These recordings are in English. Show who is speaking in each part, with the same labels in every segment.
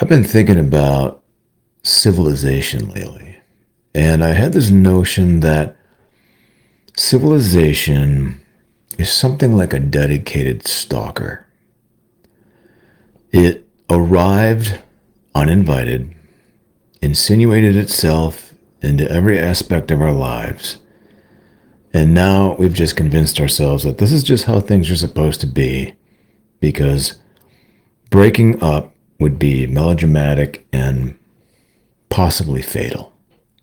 Speaker 1: I've been thinking about civilization lately, and I had this notion that civilization is something like a dedicated stalker. It arrived uninvited, insinuated itself into every aspect of our lives, and now we've just convinced ourselves that this is just how things are supposed to be because breaking up would be melodramatic and possibly fatal.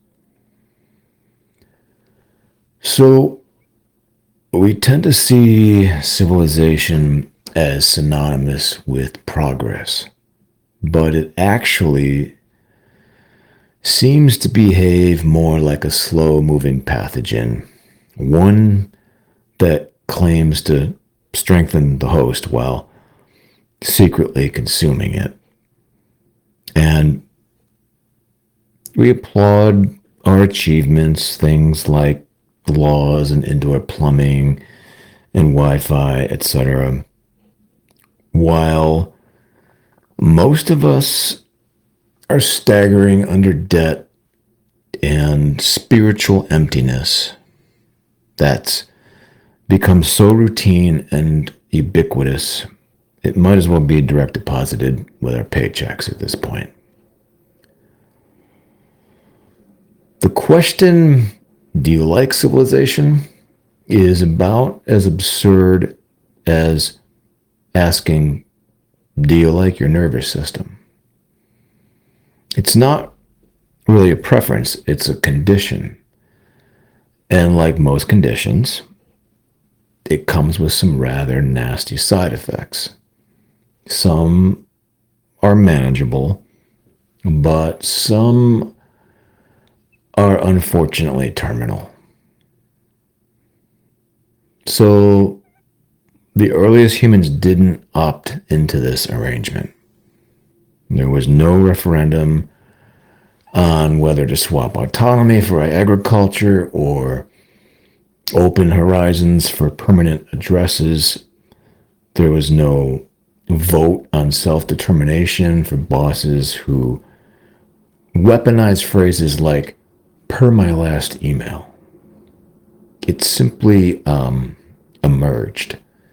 Speaker 1: So, we tend to see civilization as synonymous with progress, but it actually seems to behave more like a slow moving pathogen, one that claims to strengthen the host while secretly consuming it. And we applaud our achievements, things like laws and indoor plumbing and Wi Fi, etc., while most of us are staggering under debt and spiritual emptiness that's become so routine and ubiquitous, it might as well be direct deposited with our paychecks at this point. The question, do you like civilization, is about as absurd as asking, do you like your nervous system? It's not really a preference, it's a condition. And like most conditions, it comes with some rather nasty side effects. Some are manageable, but some are unfortunately terminal. So the earliest humans didn't opt into this arrangement. There was no referendum on whether to swap autonomy for agriculture or open horizons for permanent addresses. There was no vote on self determination for bosses who weaponized phrases like, per my last email. It simply emerged.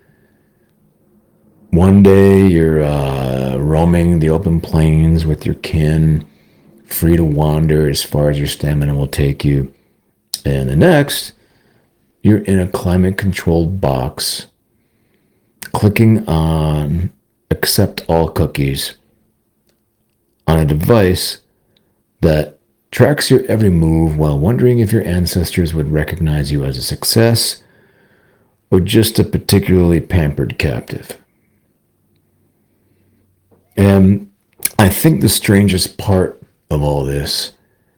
Speaker 1: One day you're roaming the open plains with your kin, free to wander as far as your stamina will take you. And the next, you're in a climate controlled box, clicking on accept all cookies on a device that tracks your every move while wondering if your ancestors would recognize you as a success or just a particularly pampered captive. And I think the strangest part of all this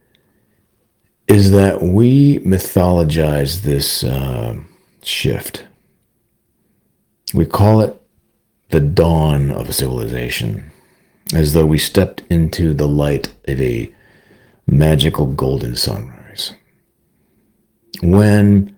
Speaker 1: is that we mythologize this shift. We call it the dawn of a civilization, as though we stepped into the light of a magical golden sunrise. When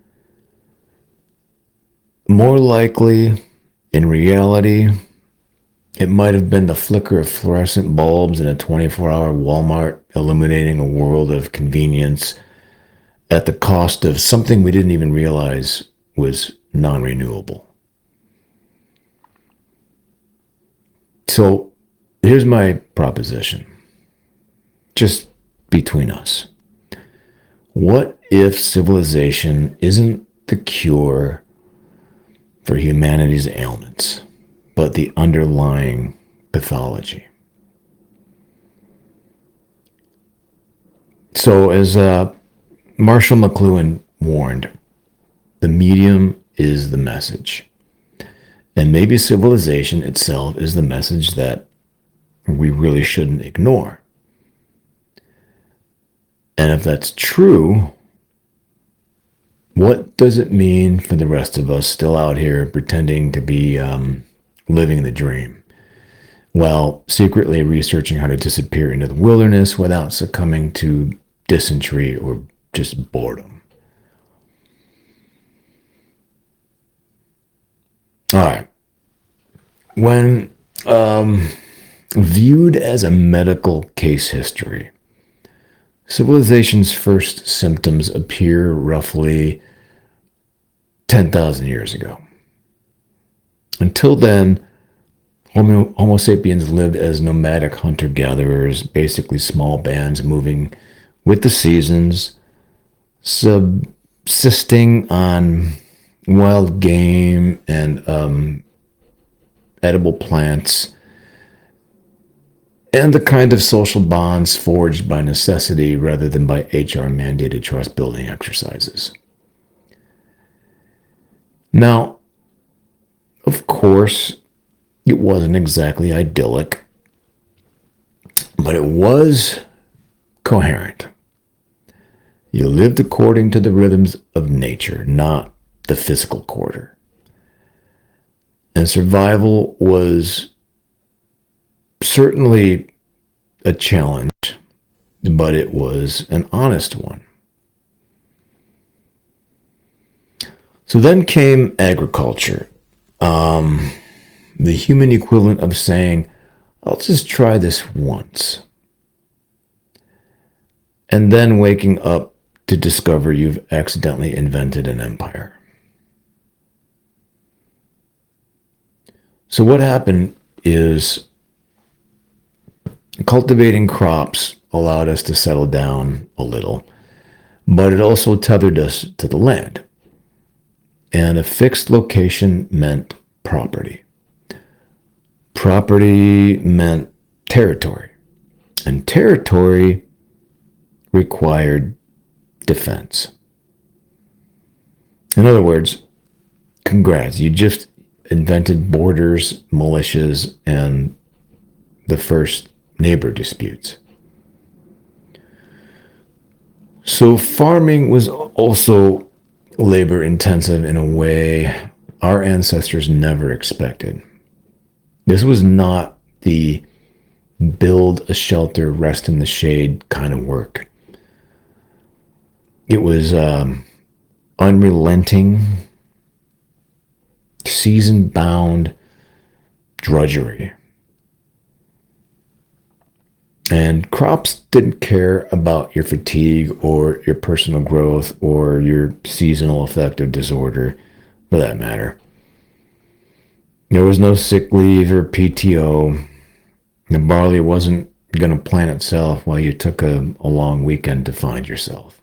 Speaker 1: more likely, in reality, it might have been the flicker of fluorescent bulbs in a 24-hour Walmart illuminating a world of convenience at the cost of something we didn't even realize was non renewable. So here's my proposition, just between us. What if civilization isn't the cure for humanity's ailments, but the underlying pathology? So, as Marshall McLuhan warned, the medium is the message. And maybe civilization itself is the message that we really shouldn't ignore. And if that's true, what does it mean for the rest of us still out here pretending to be living the dream while secretly researching how to disappear into the wilderness without succumbing to dysentery or just boredom? All right. When Viewed as a medical case history, civilization's first symptoms appear roughly 10,000 years ago. Until then, Homo sapiens lived as nomadic hunter-gatherers, basically small bands moving with the seasons, subsisting on wild game and edible plants, and the kind of social bonds forged by necessity rather than by HR-mandated trust-building exercises. Now, of course, it wasn't exactly idyllic, but it was coherent. You lived according to the rhythms of nature, not the physical quarter. And survival was certainly a challenge, but it was an honest one. So then came agriculture, the human equivalent of saying, I'll just try this once. And then waking up to discover you've accidentally invented an empire. So what happened is cultivating crops allowed us to settle down a little, but it also tethered us to the land. And a fixed location meant property. Property meant territory. And territory required defense. In other words, congrats, you just invented borders, militias, and the first neighbor disputes. So farming was also labor intensive in a way our ancestors never expected. This was not the build a shelter, rest in the shade kind of work. It was unrelenting, season-bound drudgery. And crops didn't care about your fatigue or your personal growth or your seasonal affective disorder, for that matter. There was no sick leave or PTO. The barley wasn't going to plant itself while you took a long weekend to find yourself.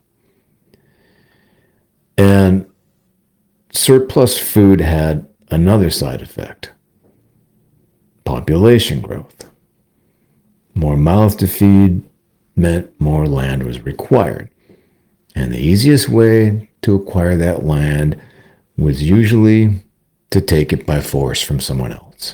Speaker 1: And surplus food had another side effect: population growth. More mouths to feed meant more land was required. And the easiest way to acquire that land was usually to take it by force from someone else.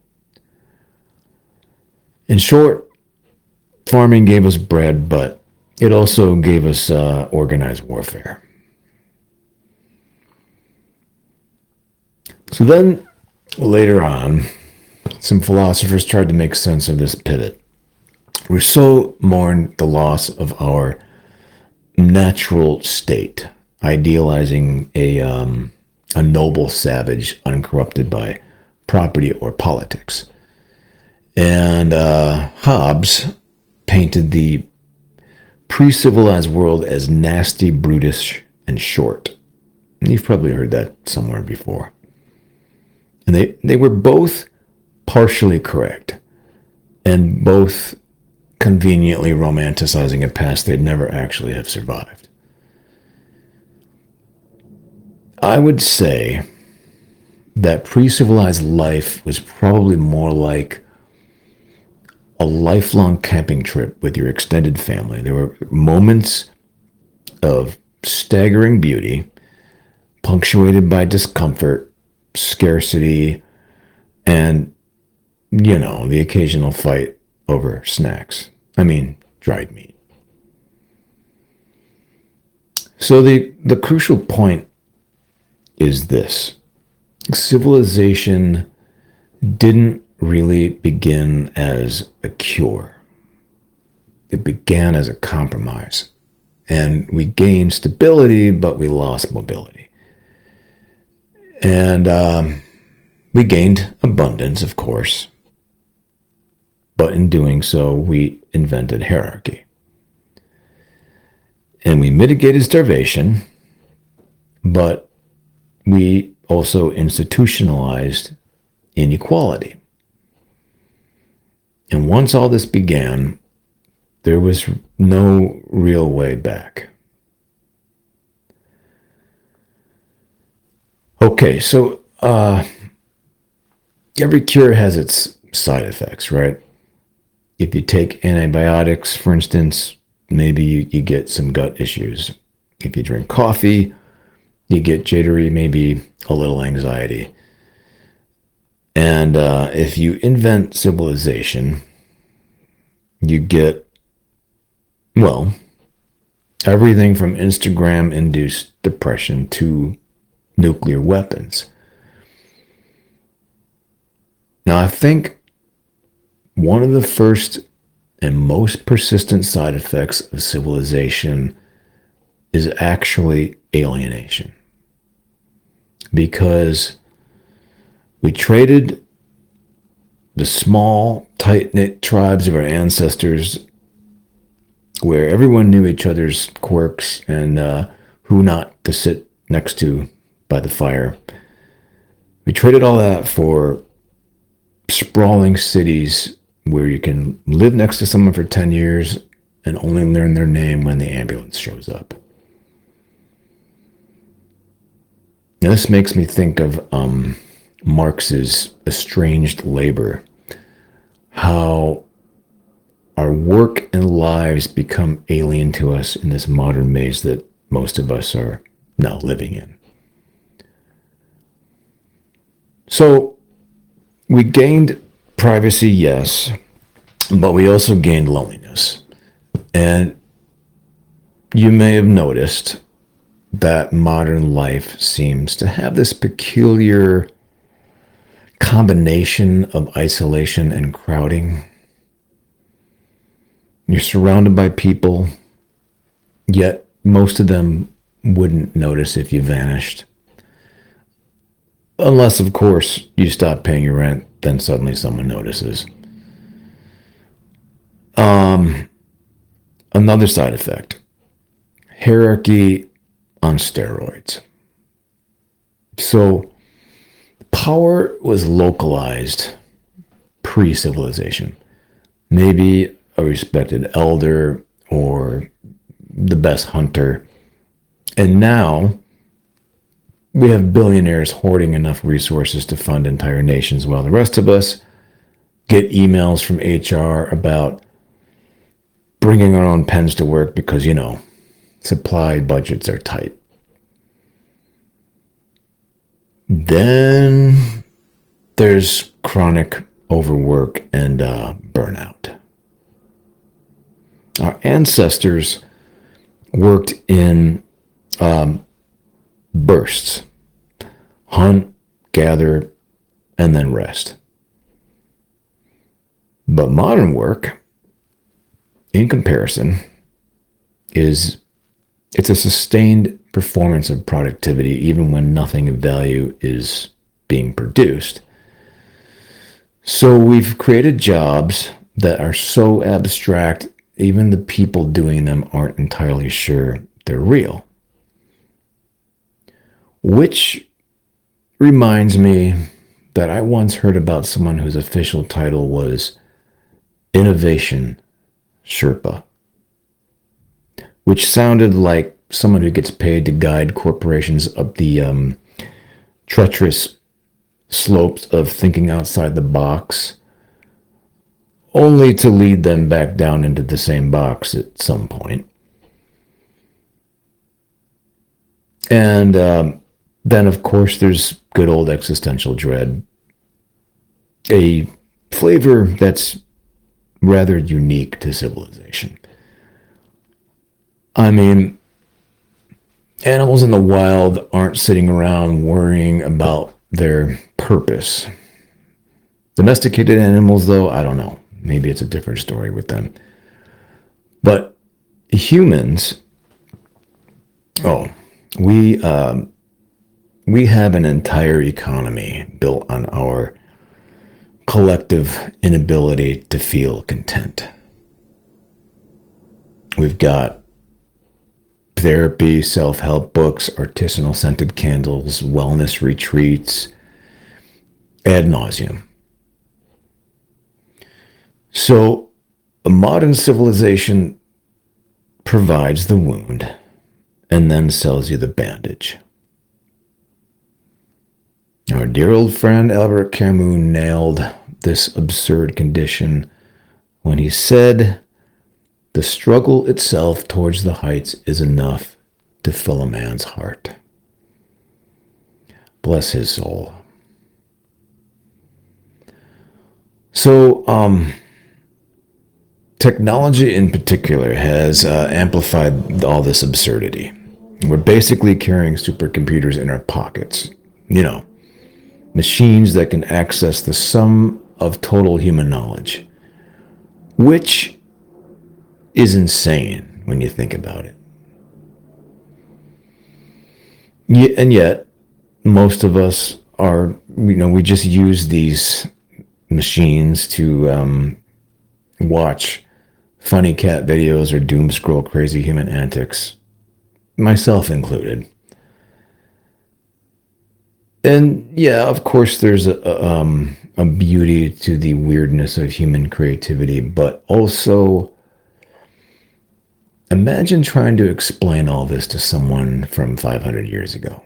Speaker 1: In short, farming gave us bread, but it also gave us organized warfare. So then, later on, some philosophers tried to make sense of this pivot. Rousseau mourned the loss of our natural state, idealizing a noble savage uncorrupted by property or politics. And Hobbes painted the pre-civilized world as nasty, brutish, and short. And you've probably heard that somewhere before. And they were both partially correct, and both conveniently romanticizing a past they'd never actually have survived. I would say that pre-civilized life was probably more like a lifelong camping trip with your extended family. There were moments of staggering beauty, punctuated by discomfort, scarcity, and, the occasional fight over snacks. I mean, dried meat. So the crucial point is this: civilization didn't really begin as a cure. It began as a compromise. And we gained stability, but we lost mobility. And we gained abundance, of course. But in doing so, we invented hierarchy. And we mitigated starvation, but we also institutionalized inequality. And once all this began, there was no real way back. Okay, so every cure has its side effects, right? If you take antibiotics, for instance, maybe you get some gut issues. If you drink coffee, you get jittery, maybe a little anxiety. And if you invent civilization, you get, well, everything from Instagram induced depression to nuclear weapons. Now, I think one of the first and most persistent side effects of civilization is actually alienation. Because we traded the small, tight-knit tribes of our ancestors where everyone knew each other's quirks and who not to sit next to by the fire. We traded all that for sprawling cities where you can live next to someone for 10 years and only learn their name when the ambulance shows up. Now, this makes me think of Marx's Estranged Labor, how our work and lives become alien to us in this modern maze that most of us are now living in. So we gained privacy, yes, but we also gained loneliness. And you may have noticed that modern life seems to have this peculiar combination of isolation and crowding. You're surrounded by people, yet most of them wouldn't notice if you vanished. Unless, of course, you stop paying your rent, then suddenly someone notices. Another side effect, hierarchy on steroids. So power was localized pre-civilization. Maybe a respected elder or the best hunter. And now we have billionaires hoarding enough resources to fund entire nations while the rest of us get emails from HR about bringing our own pens to work because, supply budgets are tight. Then there's chronic overwork and burnout. Our ancestors worked in bursts: hunt, gather, and then rest. But modern work, in comparison, it's a sustained performance of productivity even when nothing of value is being produced. So we've created jobs that are so abstract, even the people doing them aren't entirely sure they're real. Which reminds me that I once heard about someone whose official title was Innovation Sherpa, which sounded like someone who gets paid to guide corporations up the treacherous slopes of thinking outside the box, only to lead them back down into the same box at some point. And then, of course, there's good old existential dread, a flavor that's rather unique to civilization. I mean, animals in the wild aren't sitting around worrying about their purpose. Domesticated animals, though, I don't know. Maybe it's a different story with them. But humans, we have an entire economy built on our collective inability to feel content. We've got therapy, self-help books, artisanal scented candles, wellness retreats, ad nauseum. So a modern civilization provides the wound and then sells you the bandage. Our dear old friend Albert Camus nailed this absurd condition when he said, "The struggle itself towards the heights is enough to fill a man's heart." Bless his soul. So, technology in particular has amplified all this absurdity. We're basically carrying supercomputers in our pockets. Machines that can access the sum of total human knowledge, which is insane when you think about it. And yet, most of us we just use these machines to watch funny cat videos or doom scroll crazy human antics, myself included. And yeah, of course, there's a beauty to the weirdness of human creativity, but also imagine trying to explain all this to someone from 500 years ago.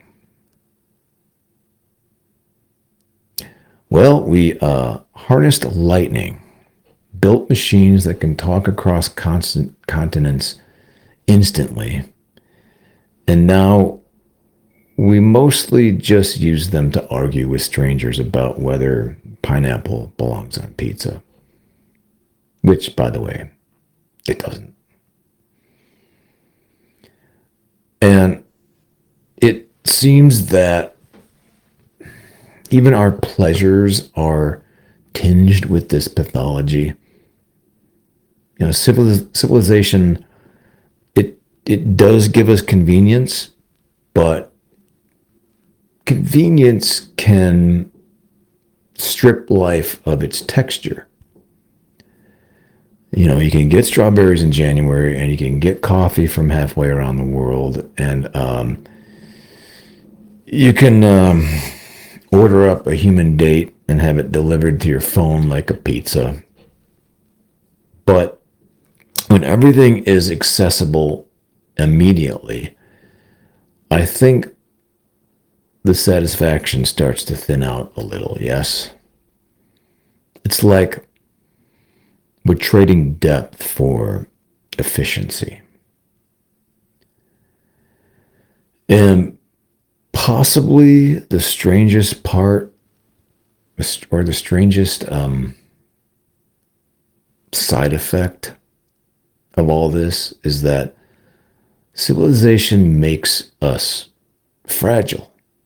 Speaker 1: Well, we harnessed lightning, built machines that can talk across continents instantly, and now we mostly just use them to argue with strangers about whether pineapple belongs on pizza. Which, by the way, it doesn't. And it seems that even our pleasures are tinged with this pathology. Civilization, it does give us convenience, but convenience can strip life of its texture. You can get strawberries in January and you can get coffee from halfway around the world, and you can order up a human date and have it delivered to your phone like a pizza. But when everything is accessible immediately, I think the satisfaction starts to thin out a little, yes? It's like we're trading depth for efficiency. And possibly the strangest part, or the strangest side effect of all this, is that civilization makes us fragile.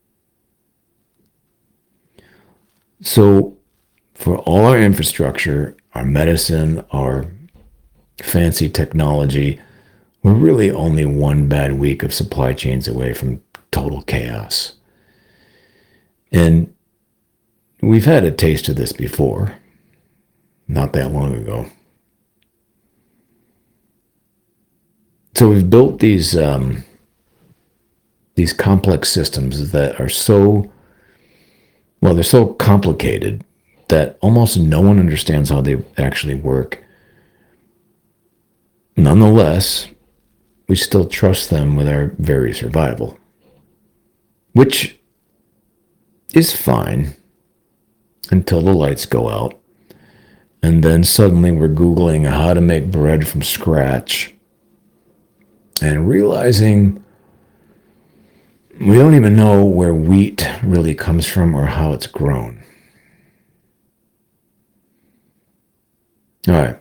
Speaker 1: So for all our infrastructure, our medicine, our fancy technology, we're really only one bad week of supply chains away from total chaos. And we've had a taste of this before, not that long ago. So we've built these complex systems that are they're so complicated that almost no one understands how they actually work. Nonetheless, we still trust them with our very survival, which is fine until the lights go out. And then suddenly we're Googling how to make bread from scratch and realizing we don't even know where wheat really comes from or how it's grown. All right.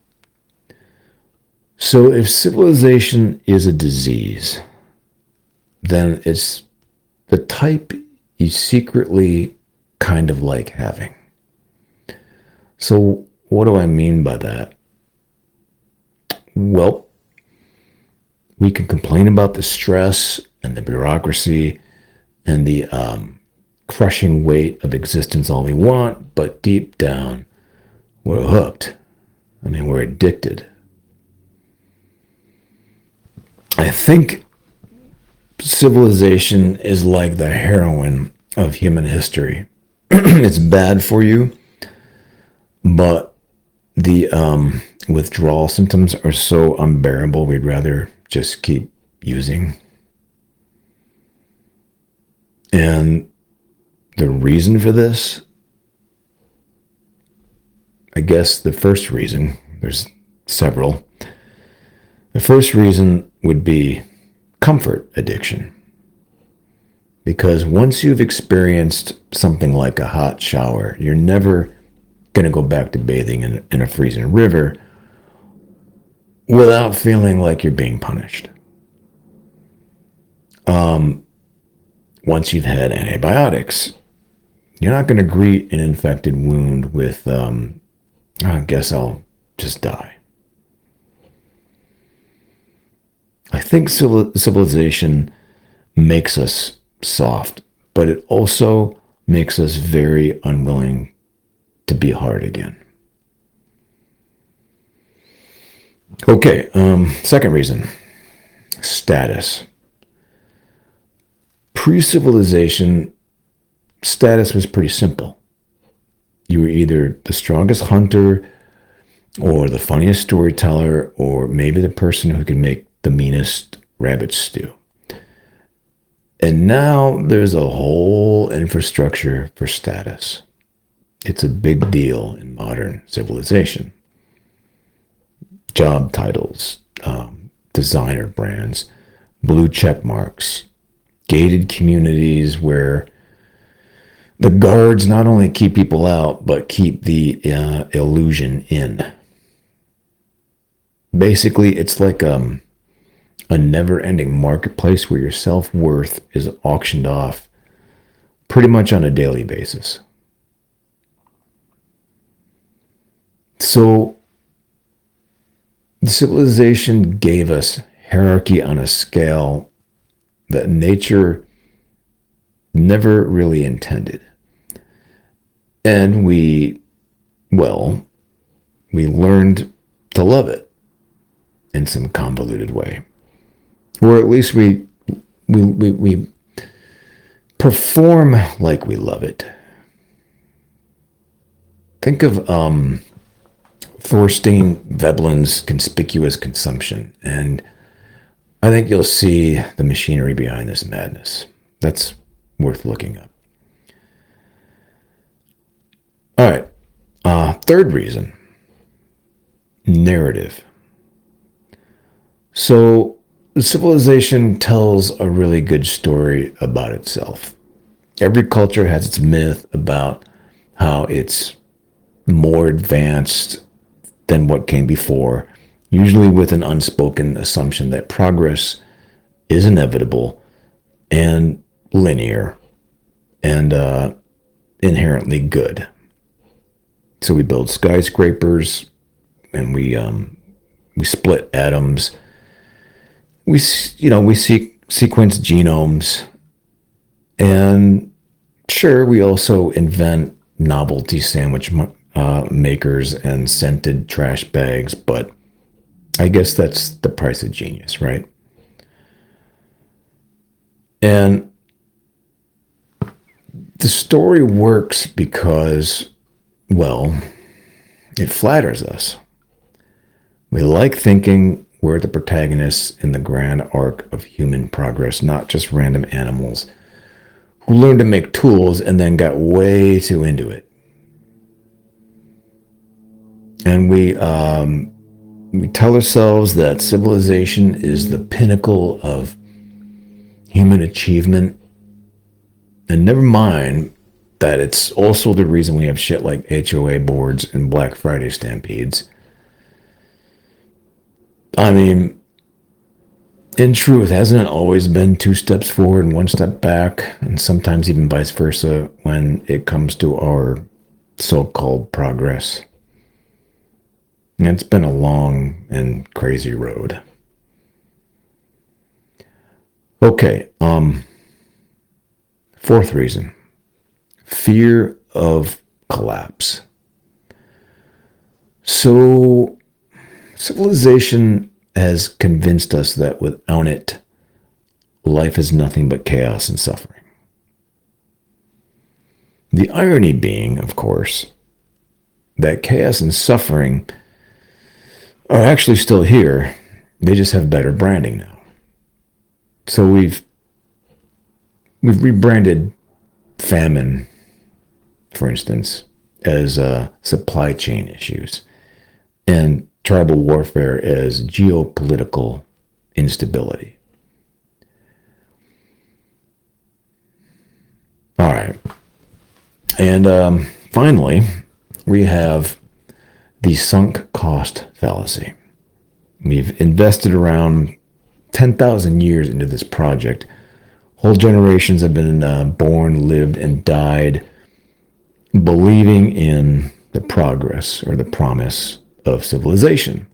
Speaker 1: So if civilization is a disease, then it's the type you secretly kind of like having. So what do I mean by that? Well, we can complain about the stress and the bureaucracy and the crushing weight of existence all we want, but deep down, we're hooked. I mean, we're addicted. I think civilization is like the heroin of human history. It's bad for you, but the withdrawal symptoms are so unbearable, we'd rather just keep using. And the reason for this, I guess the first reason, there's several. The first reason would be comfort addiction. Because once you've experienced something like a hot shower, you're never going to go back to bathing in a freezing river without feeling like you're being punished. Once you've had antibiotics, you're not going to greet an infected wound with, I guess I'll just die. I think civilization makes us soft, but it also makes us very unwilling to be hard again. Okay, second reason, status. Pre-civilization, status was pretty simple. You were either the strongest hunter or the funniest storyteller or maybe the person who could make the meanest rabbit stew. And now there's a whole infrastructure for status. It's a big deal in modern civilization. Job titles, designer brands, blue check marks, gated communities where the guards not only keep people out, but keep the illusion in. Basically, it's like a never-ending marketplace where your self-worth is auctioned off pretty much on a daily basis. So, the civilization gave us hierarchy on a scale that nature never really intended. And we learned to love it in some convoluted way. Or at least we perform like we love it. Think of Thorstein Veblen's Conspicuous Consumption, and I think you'll see the machinery behind this madness. That's worth looking up. All right. Third reason, narrative. So civilization tells a really good story about itself. Every culture has its myth about how it's more advanced than what came before, usually with an unspoken assumption that progress is inevitable and linear and inherently good. So we build skyscrapers and we split atoms. We sequence genomes, and sure, we also invent novelty sandwich makers and scented trash bags, but I guess that's the price of genius, right? And the story works because, it flatters us. We like thinking we're the protagonists in the grand arc of human progress, not just random animals who learned to make tools and then got way too into it. And we tell ourselves that civilization is the pinnacle of human achievement. And never mind that it's also the reason we have shit like HOA boards and Black Friday stampedes. I mean, in truth, hasn't it always been 2 steps forward and 1 step back, and sometimes even vice versa when it comes to our so-called progress? And it's been a long and crazy road. Okay, fourth reason, fear of collapse. So civilization has convinced us that without it, life is nothing but chaos and suffering. The irony being, of course, that chaos and suffering are actually still here. They just have better branding now. So we've rebranded famine, for instance, as supply chain issues, and tribal warfare as geopolitical instability. All right. And finally, we have the sunk cost fallacy. We've invested around 10,000 years into this project. Whole generations have been born, lived, and died believing in the progress or the promise of civilization.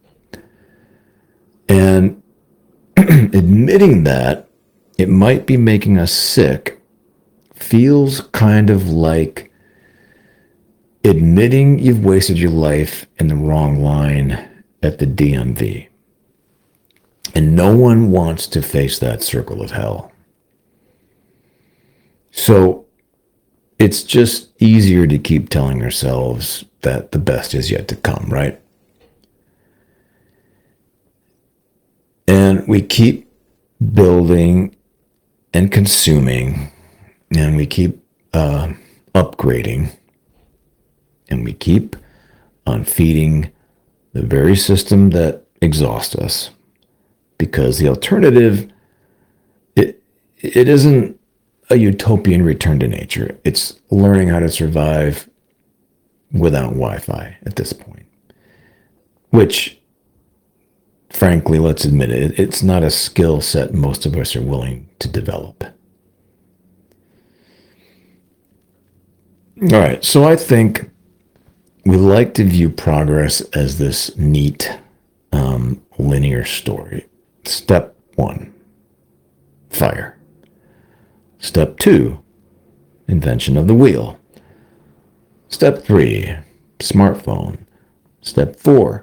Speaker 1: And admitting that it might be making us sick feels kind of like admitting you've wasted your life in the wrong line at the DMV. And no one wants to face that circle of hell. So it's just easier to keep telling ourselves that the best is yet to come, right? And we keep building and consuming, and we keep upgrading, and we keep on feeding the very system that exhausts us. Because the alternative, it isn't a utopian return to nature. It's learning how to survive without Wi-Fi at this point. Which, frankly, let's admit it, it's not a skill set most of us are willing to develop. All right, so I think we like to view progress as this neat, linear story. Step 1, fire. Step 2, invention of the wheel. Step 3, smartphone. Step 4,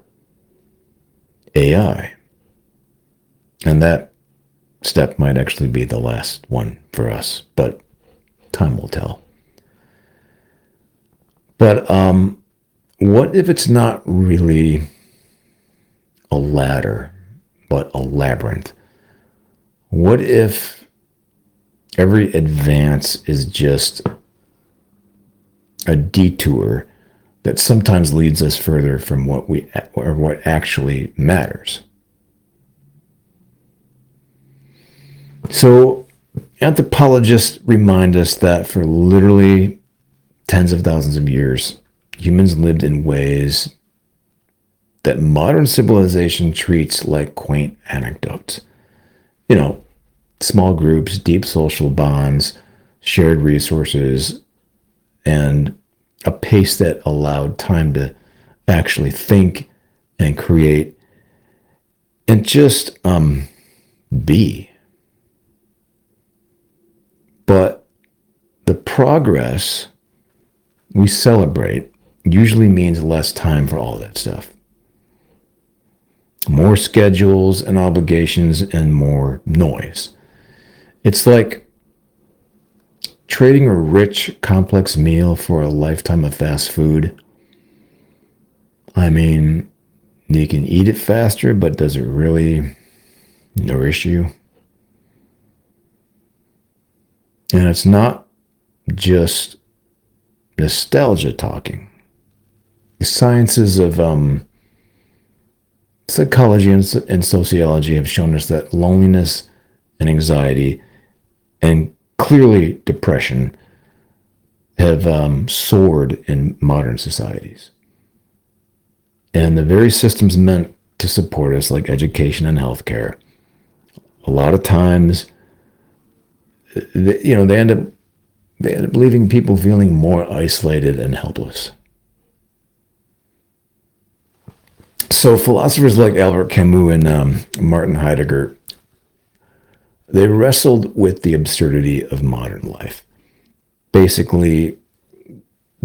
Speaker 1: AI. And that step might actually be the last one for us, but time will tell. But what if it's not really a ladder, but a labyrinth? What if every advance is just a detour that sometimes leads us further from what actually matters? So anthropologists remind us that for literally tens of thousands of years, humans lived in ways that modern civilization treats like quaint anecdotes. You know, small groups, deep social bonds, shared resources, and a pace that allowed time to actually think and create and just be. But the progress we celebrate usually means less time for all that stuff. More schedules and obligations and more noise. It's like trading a rich, complex meal for a lifetime of fast food. I mean, you can eat it faster, but does it really nourish you? And it's not just nostalgia talking. The sciences of psychology and sociology have shown us that loneliness and anxiety and clearly depression have soared in modern societies. And the very systems meant to support us, like education and healthcare, a lot of times, they end up leaving people feeling more isolated and helpless. So philosophers like Albert Camus and Martin Heidegger, they wrestled with the absurdity of modern life. Basically,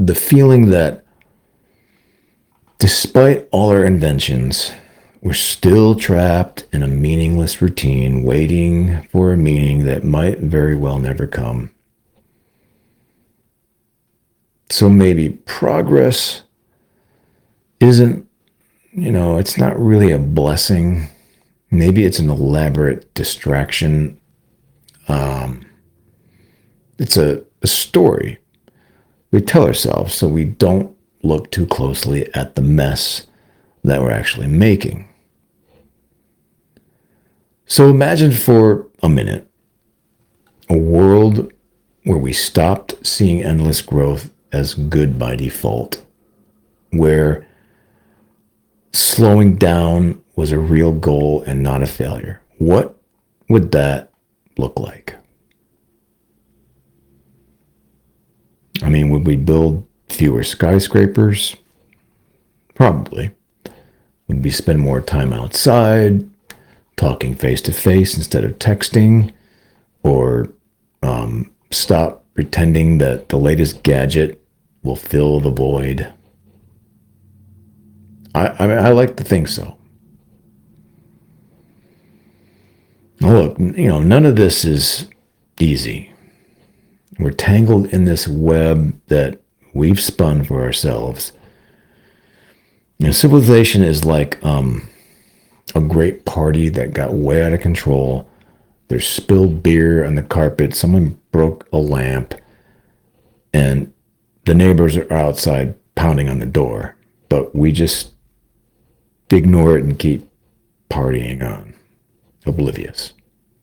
Speaker 1: the feeling that despite all our inventions, we're still trapped in a meaningless routine, waiting for a meaning that might very well never come. So maybe progress isn't, it's not really a blessing. Maybe it's an elaborate distraction. It's a story we tell ourselves so we don't look too closely at the mess that we're actually making. So imagine for a minute a world where we stopped seeing endless growth as good by default, where slowing down was a real goal and not a failure. What would that look like? I mean, would we build fewer skyscrapers? Probably. Would we spend more time outside, talking face to face instead of texting? Or stop pretending that the latest gadget will fill the void? I like to think so. Look, none of this is easy. We're tangled in this web that we've spun for ourselves. Civilization is like a great party that got way out of control. There's spilled beer on the carpet. Someone broke a lamp, and the neighbors are outside pounding on the door. But we just ignore it and keep partying on, oblivious.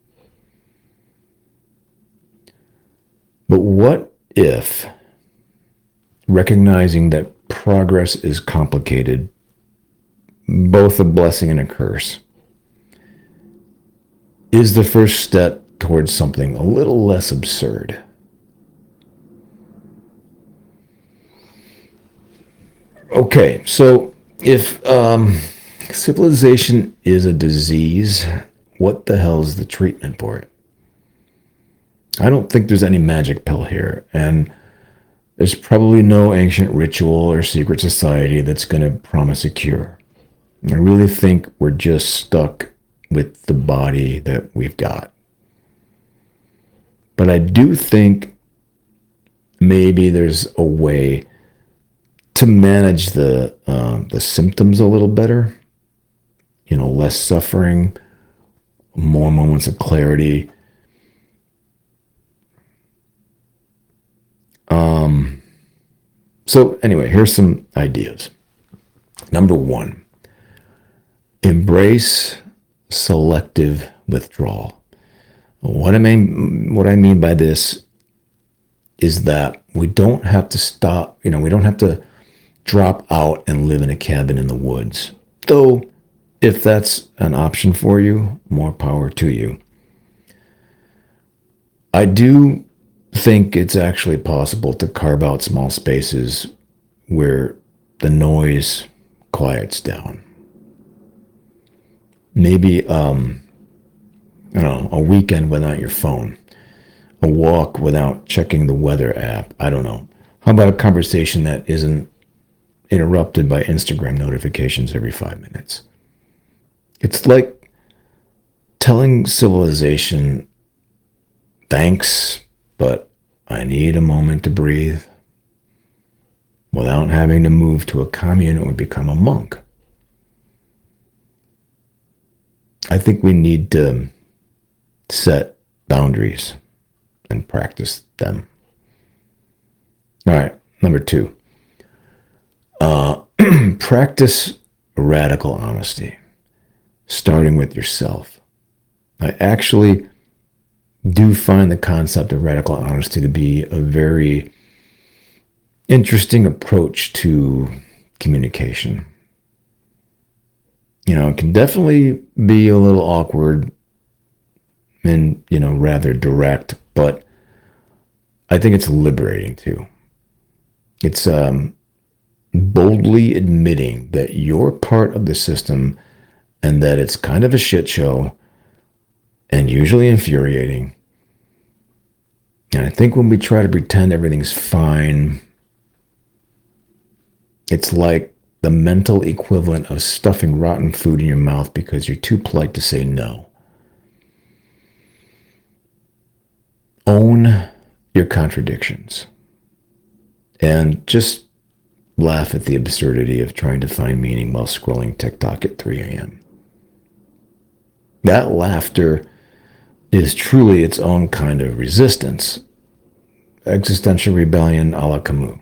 Speaker 1: But what if recognizing that progress is complicated, both a blessing and a curse, is the first step towards something a little less absurd? Okay, so if civilization is a disease, what the hell is the treatment for it? I don't think there's any magic pill here, and there's probably no ancient ritual or secret society that's going to promise a cure. I really think we're just stuck with the body that we've got. But I do think maybe there's a way to manage the symptoms a little better. Less suffering, more moments of clarity. So anyway, here's some ideas. Number one, embrace selective withdrawal. What I mean by this is that we don't have to stop, we don't have to drop out and live in a cabin in the woods. Though, if that's an option for you, more power to you. I do think it's actually possible to carve out small spaces where the noise quiets down. Maybe, a weekend without your phone, a walk without checking the weather app. I don't know. How about a conversation that isn't interrupted by Instagram notifications every 5 minutes? It's like telling civilization, thanks, but I need a moment to breathe, without having to move to a commune or become a monk. I think we need to set boundaries and practice them. All right, number two, practice radical honesty, starting with yourself. I actually do find the concept of radical honesty to be a very interesting approach to communication. It can definitely be a little awkward and, rather direct, but I think it's liberating too. It's boldly admitting that you're part of the system and that it's kind of a shit show and usually infuriating. And I think when we try to pretend everything's fine, It's like the mental equivalent of stuffing rotten food in your mouth because you're too polite to say no. Own your contradictions and just laugh at the absurdity of trying to find meaning while scrolling TikTok at 3 a.m. That laughter is truly its own kind of resistance. Existential rebellion a la Camus.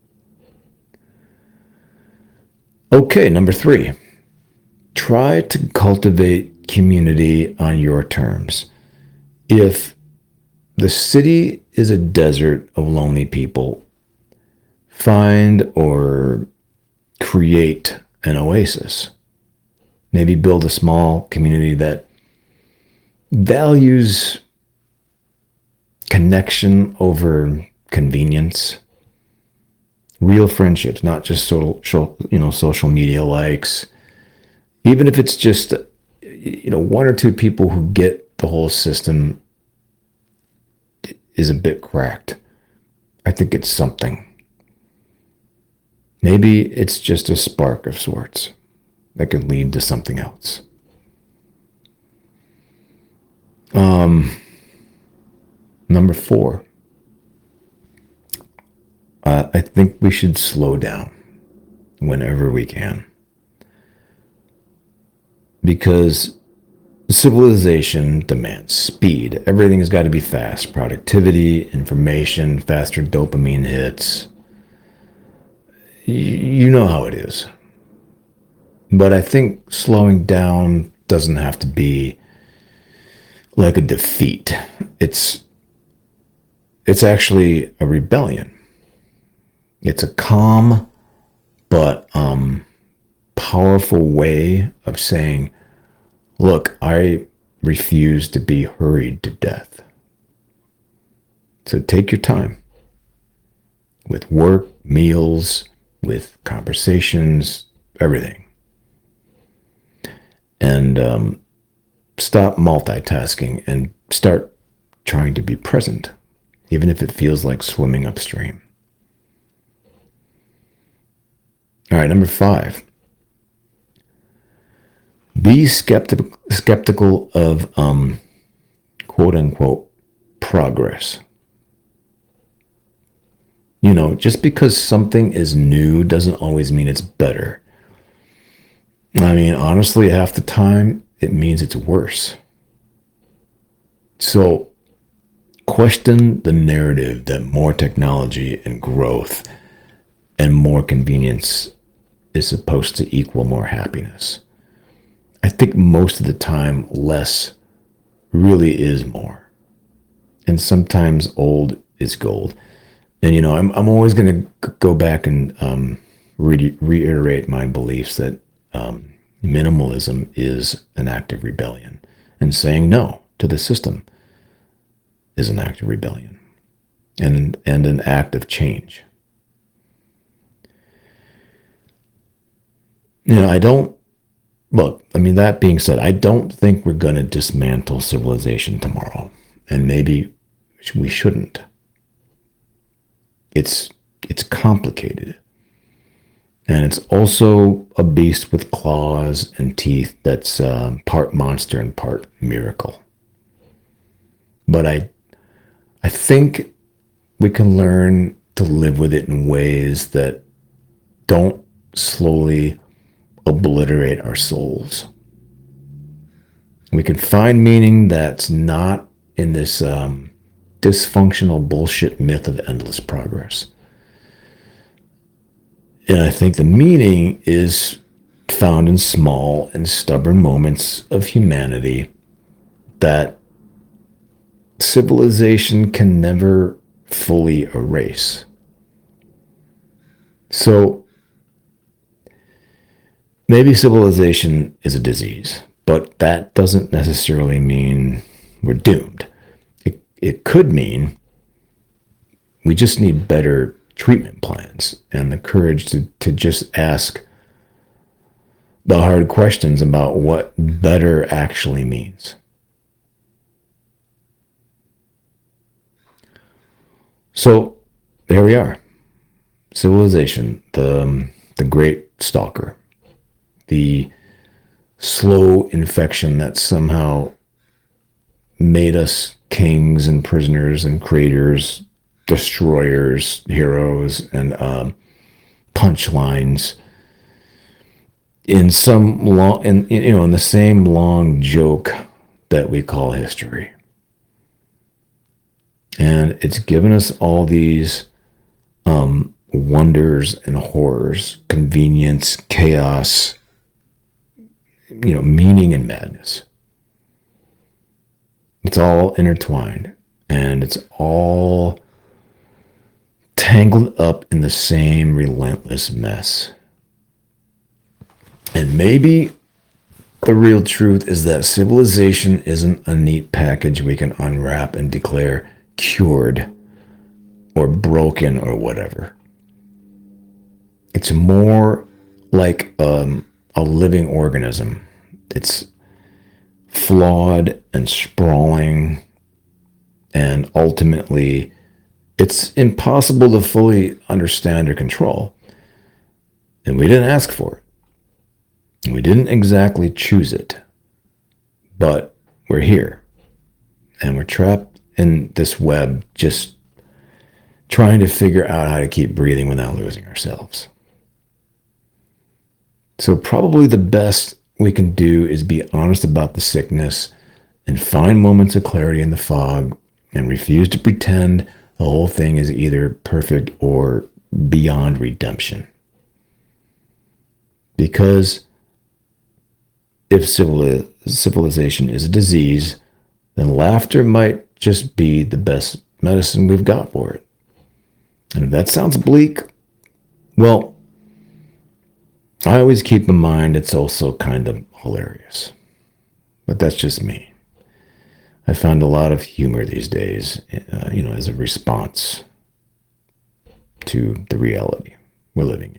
Speaker 1: Okay, number 3. Try to cultivate community on your terms. If the city is a desert of lonely people, find or create an oasis. Maybe build a small community that values connection over convenience, real friendships, not just social media likes. Even if it's just one or two people who get the whole system is a bit cracked. I think it's something. Maybe it's just a spark of sorts that could lead to something else. Number 4, I think we should slow down whenever we can. Because civilization demands speed. Everything has got to be fast. Productivity, information, faster dopamine hits. You know how it is. But I think slowing down doesn't have to be like a defeat. It's actually a rebellion. It's a calm but powerful way of saying, look, I refuse to be hurried to death. So take your time with work, meals, with conversations, everything. And stop multitasking and start trying to be present, even if it feels like swimming upstream. All right, number 5. Be skeptical of quote unquote progress. Just because something is new doesn't always mean it's better. I mean, honestly, half the time it means it's worse. So question the narrative that more technology and growth and more convenience is supposed to equal more happiness. I think most of the time, less really is more. And sometimes old is gold. And, I'm always going to go back and reiterate my beliefs that minimalism is an act of rebellion. And saying no to the system is an act of rebellion and an act of change. That being said, I don't think we're going to dismantle civilization tomorrow. And maybe we shouldn't. It's complicated. And it's also a beast with claws and teeth that's part monster and part miracle. But I think we can learn to live with it in ways that don't slowly obliterate our souls. We can find meaning that's not in this dysfunctional bullshit myth of endless progress. And I think the meaning is found in small and stubborn moments of humanity that civilization can never fully erase. So maybe civilization is a disease, but that doesn't necessarily mean we're doomed. It could mean we just need better treatment plans and the courage to just ask the hard questions about what better actually means. So there we are. Civilization, the the great stalker, the slow infection that somehow made us kings and prisoners and creators, destroyers, heroes, and punchlines in some long, in the same long joke that we call history. And it's given us all these wonders and horrors, convenience, chaos, meaning and madness. It's all intertwined, and it's all tangled up in the same relentless mess. And maybe the real truth is that civilization isn't a neat package we can unwrap and declare cured or broken or whatever. It's more like a living organism. It's flawed and sprawling, and ultimately it's impossible to fully understand or control. And we didn't ask for it. We didn't exactly choose it, but we're here, and we're trapped in this web, just trying to figure out how to keep breathing without losing ourselves. So probably the best we can do is be honest about the sickness and find moments of clarity in the fog and refuse to pretend the whole thing is either perfect or beyond redemption. Because if civilization is a disease, then laughter might just be the best medicine we've got for it. And if that sounds bleak, well, I always keep in mind it's also kind of hilarious. But that's just me. I find a lot of humor these days, as a response to the reality we're living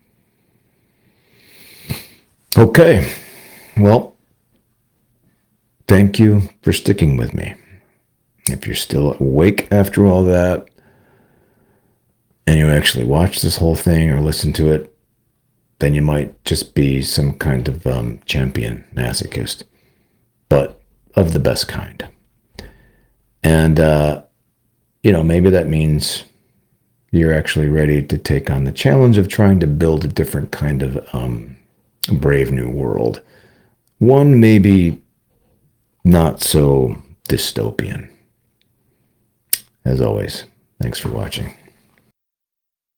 Speaker 1: in. Okay. Well, thank you for sticking with me. If you're still awake after all that, and you actually watch this whole thing or listen to it, then you might just be some kind of champion masochist, but of the best kind. And, maybe that means you're actually ready to take on the challenge of trying to build a different kind of brave new world. One maybe not so dystopian. As always, thanks for watching.